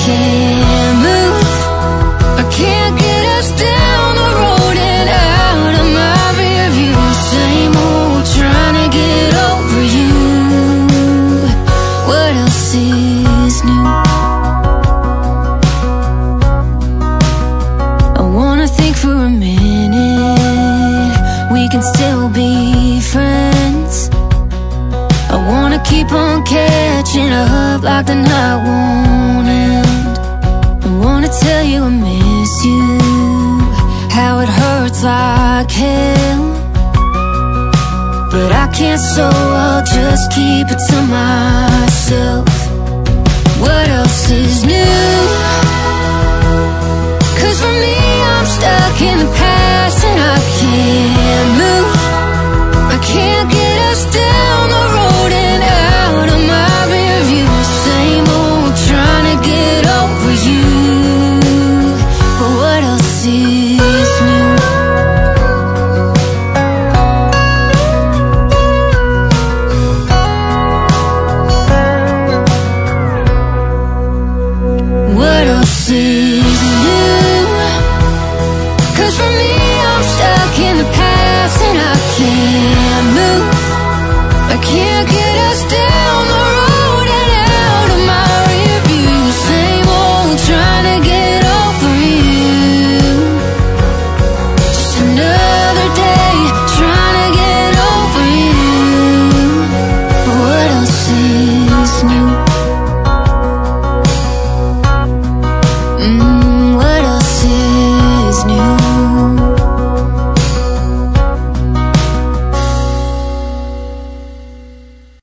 can't move, I can't get us down the road and out of my rear view. Same old, trying to get over you. What else is new? I wanna think for a minute, we can still be friends. I wanna keep on catching up like the night won't end. I wanna tell you I miss you, how it hurts like hell. But I can't, so I'll just keep it to myself.